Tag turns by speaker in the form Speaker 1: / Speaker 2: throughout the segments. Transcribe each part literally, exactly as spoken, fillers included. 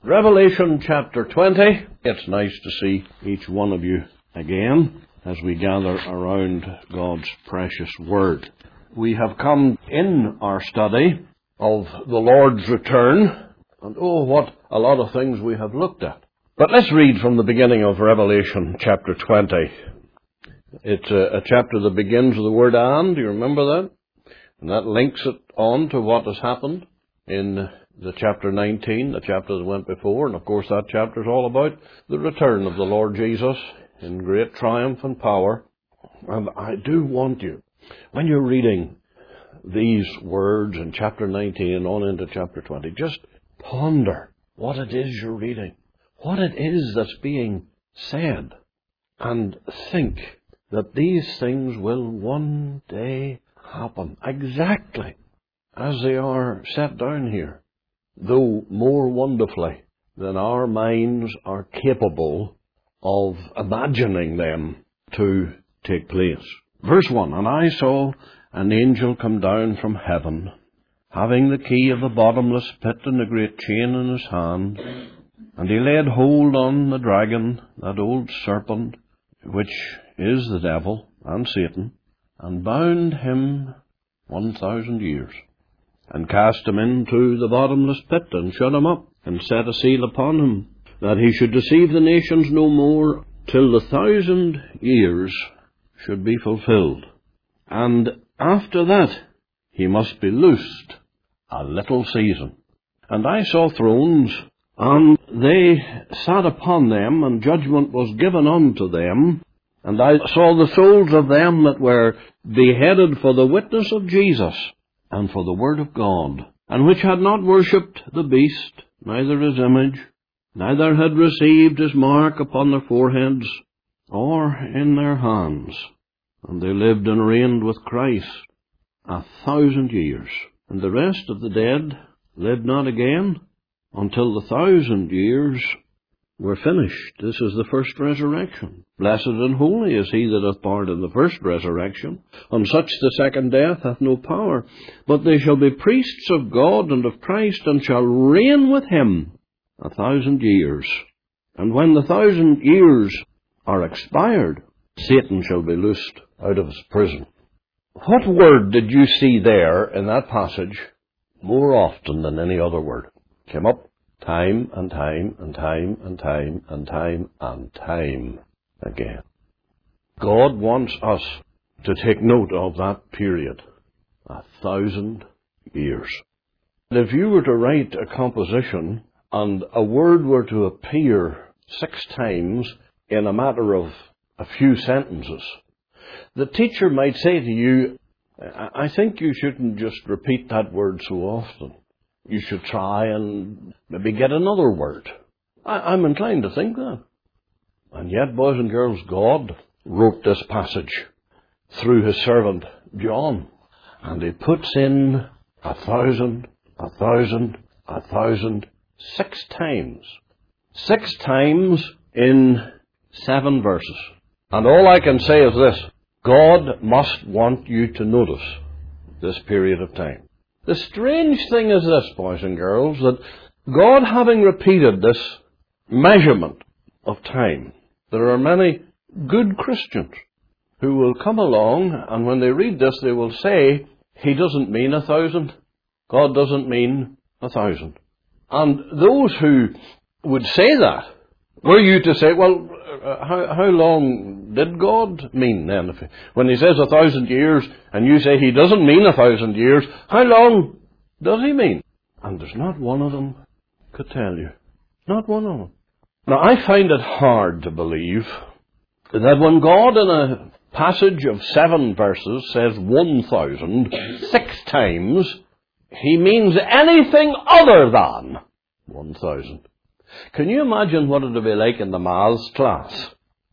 Speaker 1: Revelation chapter twenty. It's nice to see each one of you again as we gather around God's precious Word. We have come in our study of the Lord's return, and oh, what a lot of things we have looked at. But let's read from the beginning of Revelation chapter twenty. It's a, a chapter that begins with the word "and." Do you remember that? And that links it on to what has happened in the chapter nineteen, the chapter that went before. And of course that chapter is all about the return of the Lord Jesus in great triumph and power. And I do want you, when you're reading these words in chapter nineteen and on into chapter twenty, just ponder what it is you're reading, what it is that's being said, and think that these things will one day happen exactly as they are set down here, though more wonderfully than our minds are capable of imagining them to take place. Verse one, "And I saw an angel come down from heaven, having the key of the bottomless pit and a great chain in his hand. And he laid hold on the dragon, that old serpent, which is the devil and Satan, and bound him one thousand years, and cast him into the bottomless pit, and shut him up, and set a seal upon him, that he should deceive the nations no more, till the thousand years should be fulfilled. And after that he must be loosed a little season. And I saw thrones, and they sat upon them, and judgment was given unto them. And I saw the souls of them that were beheaded for the witness of Jesus, and for the word of God, and which had not worshipped the beast, neither his image, neither had received his mark upon their foreheads, or in their hands. And they lived and reigned with Christ a thousand years. And the rest of the dead lived not again, until the thousand years were finished. This is the first resurrection. Blessed and holy is he that hath part in the first resurrection. On such the second death hath no power. But they shall be priests of God and of Christ, and shall reign with him a thousand years. And when the thousand years are expired, Satan shall be loosed out of his prison." What word did you see there in that passage more often than any other word? Came up time and time and time and time and time and time again. God wants us to take note of that period. A thousand years. If you were to write a composition and a word were to appear six times in a matter of a few sentences, the teacher might say to you, I think you shouldn't just repeat that word so often. You should try and maybe get another word. I, I'm inclined to think that. And yet, boys and girls, God wrote this passage through his servant John. And he puts in a thousand, a thousand, a thousand, six times. Six times in seven verses. And all I can say is this: God must want you to notice this period of time. The strange thing is this, boys and girls, that God having repeated this measurement of time, there are many good Christians who will come along, and when they read this, they will say, he doesn't mean a thousand. God doesn't mean a thousand. And those who would say that, were you to say, well, uh, how, how long did God mean then? If he, when he says a thousand years, and you say he doesn't mean a thousand years, how long does he mean? And there's not one of them could tell you. Not one of them. Now, I find it hard to believe that when God in a passage of seven verses says one thousand six times, he means anything other than one thousand. Can you imagine what it would be like in the maths class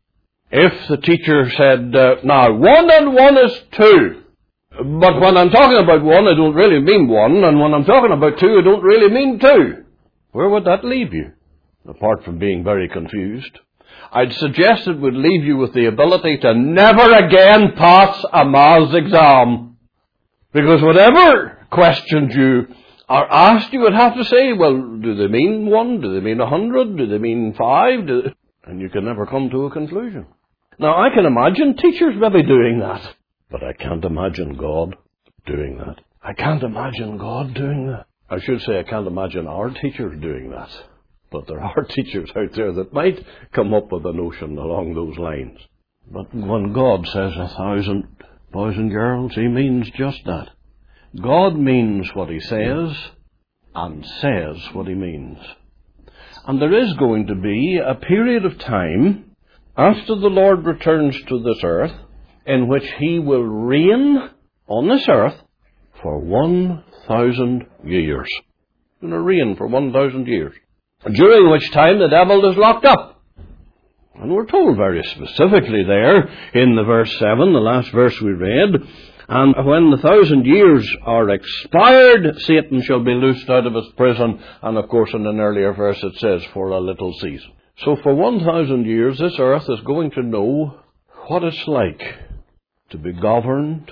Speaker 1: if the teacher said, uh, now, one and one is two. But when I'm talking about one, I don't really mean one. And when I'm talking about two, I don't really mean two. Where would that leave you? Apart from being very confused, I'd suggest it would leave you with the ability to never again pass a maths exam. Because whatever questions you are asked, you would have to say, well, do they mean one? Do they mean a hundred? Do they mean five? Do they... And you can never come to a conclusion. Now, I can imagine teachers maybe doing that, but I can't imagine God doing that. I can't imagine God doing that. I should say I can't imagine our teachers doing that, but there are teachers out there that might come up with a notion along those lines. But when God says a thousand boys and girls, He means just that. God means what He says and says what He means. And there is going to be a period of time after the Lord returns to this earth in which He will reign on this earth for one thousand years. He's going to reign for one thousand years. During which time the devil is locked up. And we're told very specifically there in the verse seven, the last verse we read, and when the thousand years are expired, Satan shall be loosed out of his prison. And of course in an earlier verse it says, for a little season. So for one thousand years this earth is going to know what it's like to be governed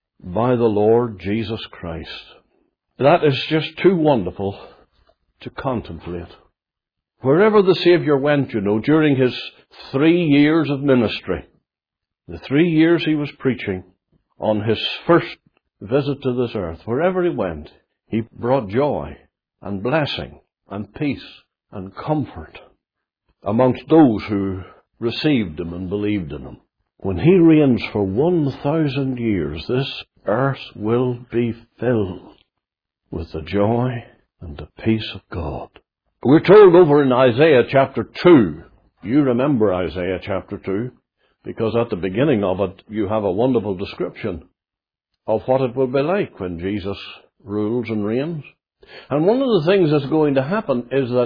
Speaker 1: by the Lord Jesus Christ. That is just too wonderful to contemplate. Wherever the Saviour went, you know, during His three years of ministry, the three years He was preaching, on His first visit to this earth, wherever He went, He brought joy and blessing and peace and comfort amongst those who received Him and believed in Him. When He reigns for one thousand years, this earth will be filled with the joy and the peace of God. We're told over in Isaiah chapter two, you remember Isaiah chapter two, because at the beginning of it you have a wonderful description of what it will be like when Jesus rules and reigns. And one of the things that's going to happen is that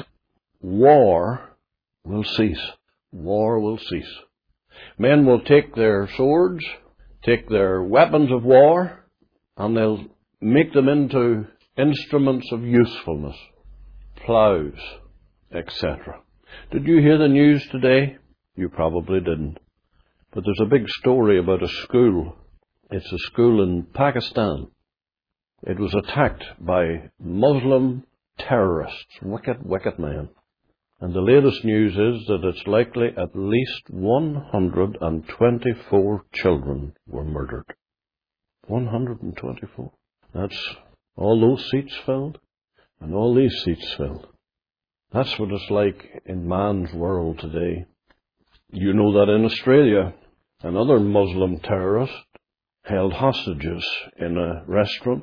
Speaker 1: war will cease. War will cease. Men will take their swords, take their weapons of war, and they'll make them into instruments of usefulness. Plows, et cetera. Did you hear the news today? You probably didn't. But there's a big story about a school. It's a school in Pakistan. It was attacked by Muslim terrorists, wicked, wicked men. And the latest news is that it's likely at least one hundred twenty-four children were murdered. one hundred twenty-four. That's all those seats filled. And all these seats filled. That's what it's like in man's world today. You know that in Australia, another Muslim terrorist held hostages in a restaurant,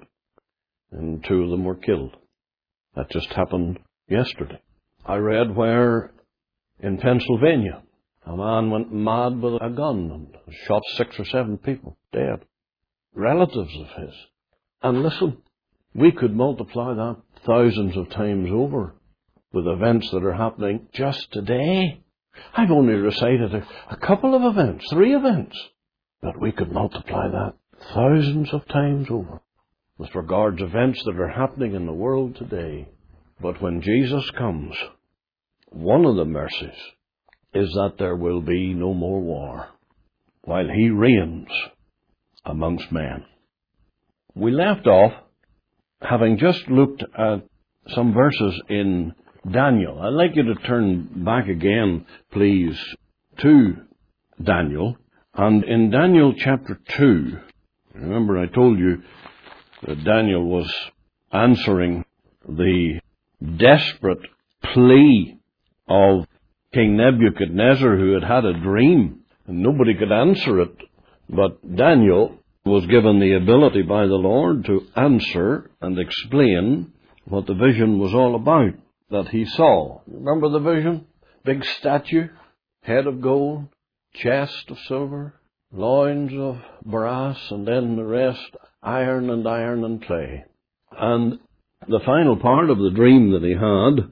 Speaker 1: and two of them were killed. That just happened yesterday. I read where in Pennsylvania, a man went mad with a gun and shot six or seven people dead, relatives of his. And listen, we could multiply that thousands of times over with events that are happening just today. I've only recited a, a couple of events, three events, but we could multiply that thousands of times over with regards to events that are happening in the world today. But when Jesus comes, one of the mercies is that there will be no more war while He reigns amongst men. We left off having just looked at some verses in Daniel. I'd like you to turn back again, please, to Daniel. And in Daniel chapter two, remember I told you that Daniel was answering the desperate plea of King Nebuchadnezzar, who had had a dream, and nobody could answer it. But Daniel was given the ability by the Lord to answer and explain what the vision was all about that he saw. Remember the vision? Big statue, head of gold, chest of silver, loins of brass, and then the rest iron and iron and clay. And the final part of the dream that he had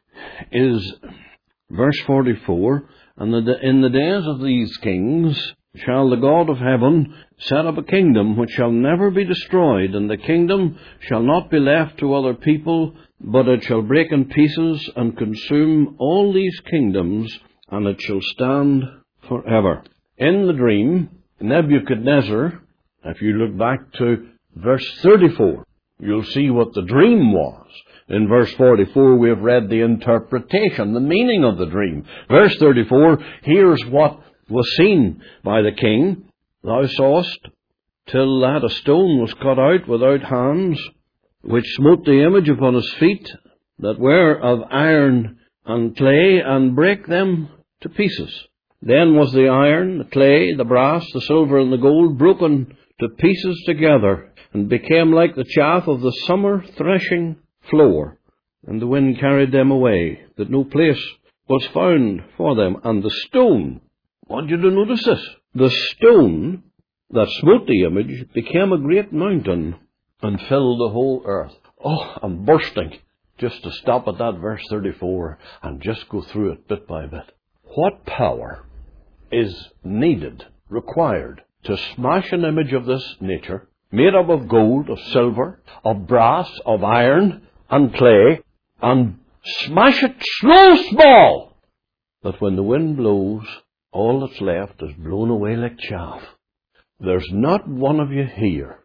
Speaker 1: is verse forty-four, and the, in the days of these kings shall the God of heaven set up a kingdom which shall never be destroyed, and the kingdom shall not be left to other people, but it shall break in pieces and consume all these kingdoms, and it shall stand forever. In the dream, Nebuchadnezzar, if you look back to verse thirty-four, you'll see what the dream was. In verse forty-four, we have read the interpretation, the meaning of the dream. Verse thirty-four, here's what was seen by the king. Thou sawest, till that a stone was cut out without hands, which smote the image upon his feet, that were of iron and clay, and brake them to pieces. Then was the iron, the clay, the brass, the silver, and the gold broken to pieces together, and became like the chaff of the summer threshing floor. And the wind carried them away, that no place was found for them. And the stone, I want you to notice this, the stone that smote the image became a great mountain and filled the whole earth. Oh, I'm bursting just to stop at that verse thirty-four and just go through it bit by bit. What power is needed, required, to smash an image of this nature, made up of gold, of silver, of brass, of iron, and clay, and smash it so small that when the wind blows, all that's left is blown away like chaff? There's not one of you here,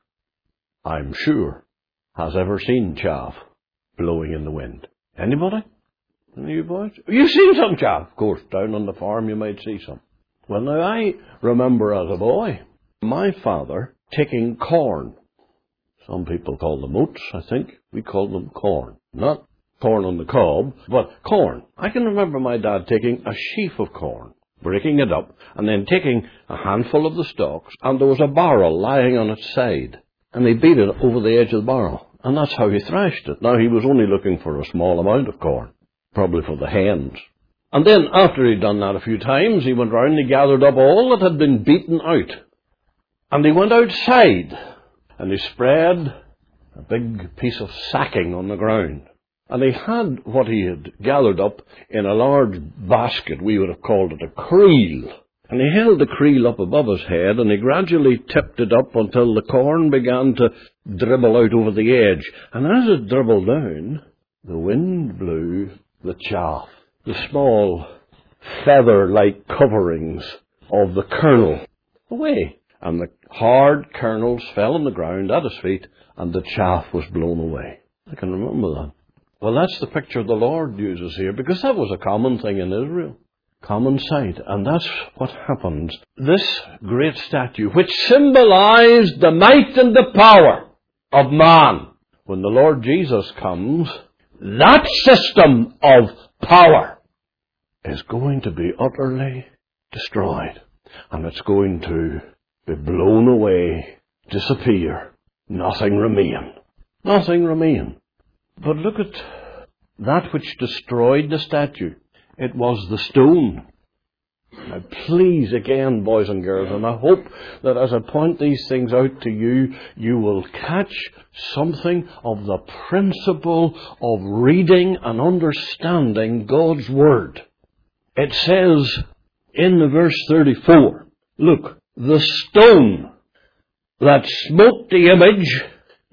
Speaker 1: I'm sure, has ever seen chaff blowing in the wind. Anybody? Any of you boys? You've seen some chaff, of course. Down on the farm you might see some. Well, now, I remember as a boy, my father taking corn. Some people call them oats, I think. We call them corn. Not corn on the cob, but corn. I can remember my dad taking a sheaf of corn, breaking it up, and then taking a handful of the stalks, and there was a barrel lying on its side, and he beat it over the edge of the barrel, and that's how he thrashed it. Now, he was only looking for a small amount of corn, probably for the hens. And then, after he'd done that a few times, he went round and he gathered up all that had been beaten out, and he went outside, and he spread a big piece of sacking on the ground. And he had what he had gathered up in a large basket. We would have called it a creel. And he held the creel up above his head, and he gradually tipped it up until the corn began to dribble out over the edge. And as it dribbled down, the wind blew the chaff, the small feather-like coverings of the kernel, away. And the hard kernels fell on the ground at his feet, and the chaff was blown away. I can remember that. Well, that's the picture the Lord uses here, because that was a common thing in Israel. Common sight. And that's what happens. This great statue, which symbolized the might and the power of man, when the Lord Jesus comes, that system of power is going to be utterly destroyed. And it's going to be blown away, disappear, nothing remain. Nothing remain. But look at that which destroyed the statue. It was the stone. Now, please, again, boys and girls, and I hope that as I point these things out to you, you will catch something of the principle of reading and understanding God's Word. It says in the verse thirty-four, look, the stone that smote the image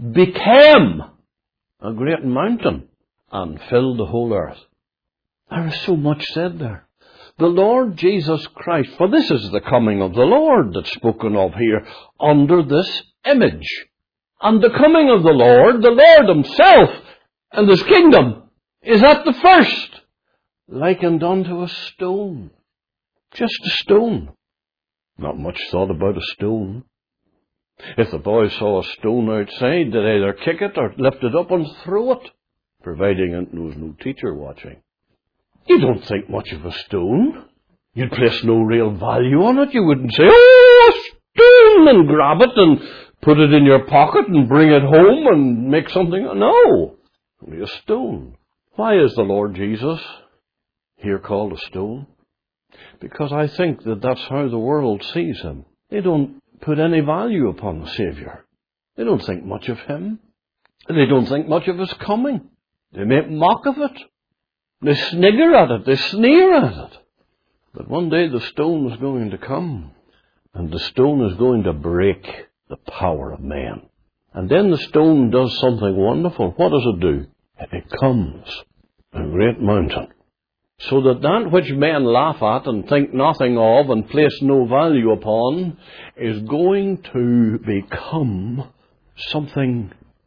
Speaker 1: became a great mountain and filled the whole earth. There is so much said there. The Lord Jesus Christ, for this is the coming of the Lord that's spoken of here under this image. And the coming of the Lord, the Lord himself and his kingdom, is at the first, likened unto a stone. Just a stone. Not much thought about a stone. If the boys saw a stone outside, they'd either kick it or lift it up and throw it, providing there was no teacher watching. You don't think much of a stone. You'd place no real value on it. You wouldn't say, oh, a stone, and grab it and put it in your pocket and bring it home and make something. No, only a stone. Why is the Lord Jesus here called a stone? Because I think that that's how the world sees him. They don't put any value upon the Saviour. They don't think much of him. They don't think much of his coming. They make mock of it. They snigger at it. They sneer at it. But one day the stone is going to come, and the stone is going to break the power of man. And then the stone does something wonderful. What does it do? It becomes a great mountain. So that that which men laugh at and think nothing of and place no value upon is going to become something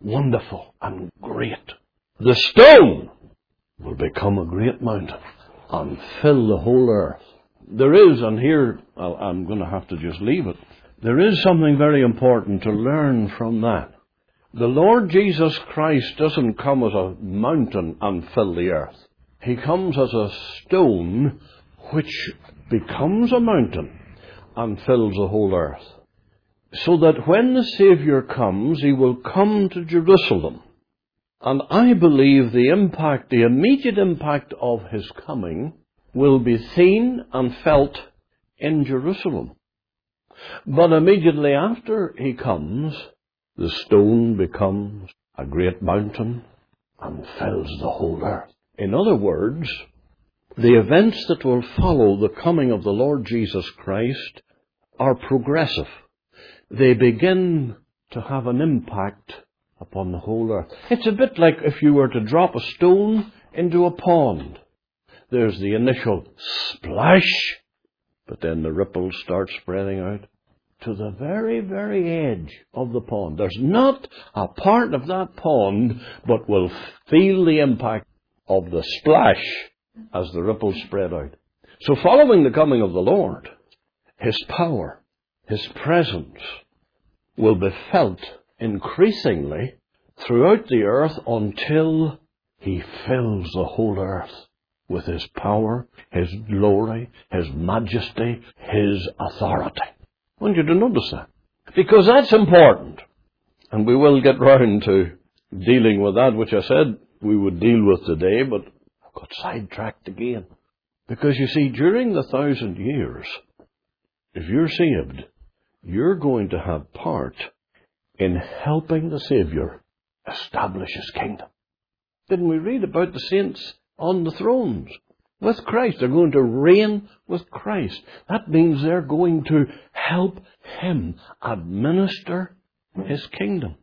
Speaker 1: wonderful and great. The stone will become a great mountain and fill the whole earth. There is, and here I'm going to have to just leave it, there is something very important to learn from that. The Lord Jesus Christ doesn't come as a mountain and fill the earth. He comes as a stone which becomes a mountain and fills the whole earth. So that when the Saviour comes, He will come to Jerusalem. And I believe the impact, the immediate impact of His coming will be seen and felt in Jerusalem. But immediately after He comes, the stone becomes a great mountain and fills the whole earth. In other words, the events that will follow the coming of the Lord Jesus Christ are progressive. They begin to have an impact upon the whole earth. It's a bit like if you were to drop a stone into a pond. There's the initial splash, but then the ripples start spreading out to the very, very edge of the pond. There's not a part of that pond but will feel the impact of the splash as the ripples spread out. So following the coming of the Lord, His power, His presence will be felt increasingly throughout the earth until He fills the whole earth with His power, His glory, His majesty, His authority. I want you to notice that, because that's important. And we will get round to dealing with that, which I said we would deal with today, but I've got sidetracked again. Because you see, during the thousand years, if you're saved, you're going to have part in helping the Saviour establish His kingdom. Didn't we read about the saints on the thrones with Christ? They're going to reign with Christ. That means they're going to help Him administer His kingdom.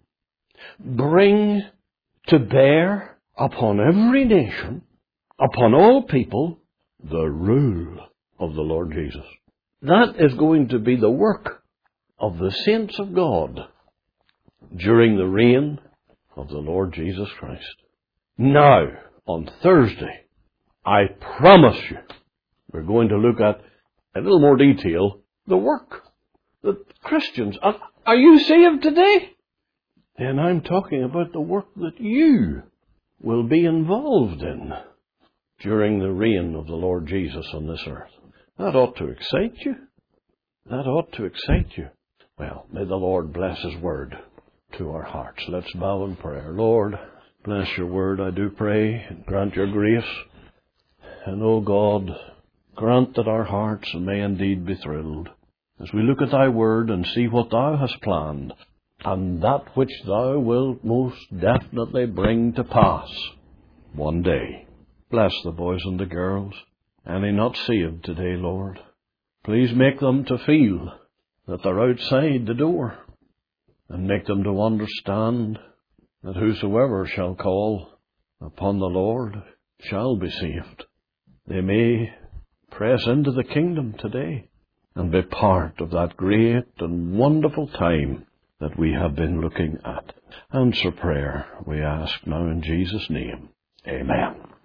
Speaker 1: Bring to bear upon every nation, upon all people, the rule of the Lord Jesus. That is going to be the work of the saints of God during the reign of the Lord Jesus Christ. Now, on Thursday, I promise you, we're going to look at, in a little more detail, the work that Christians... Are, are you saved today? Then I'm talking about the work that you will be involved in during the reign of the Lord Jesus on this earth. That ought to excite you. That ought to excite you. Well, may the Lord bless His word to our hearts. Let's bow in prayer. Lord, bless Your word, I do pray, and grant Your grace. And, O God, grant that our hearts may indeed be thrilled as we look at Thy word and see what Thou hast planned, and that which Thou wilt most definitely bring to pass one day. Bless the boys and the girls, any not saved today, Lord. Please make them to feel that they're outside the door, and make them to understand that whosoever shall call upon the Lord shall be saved. They may press into the kingdom today and be part of that great and wonderful time that we have been looking at. Answer prayer, we ask now in Jesus' name. Amen.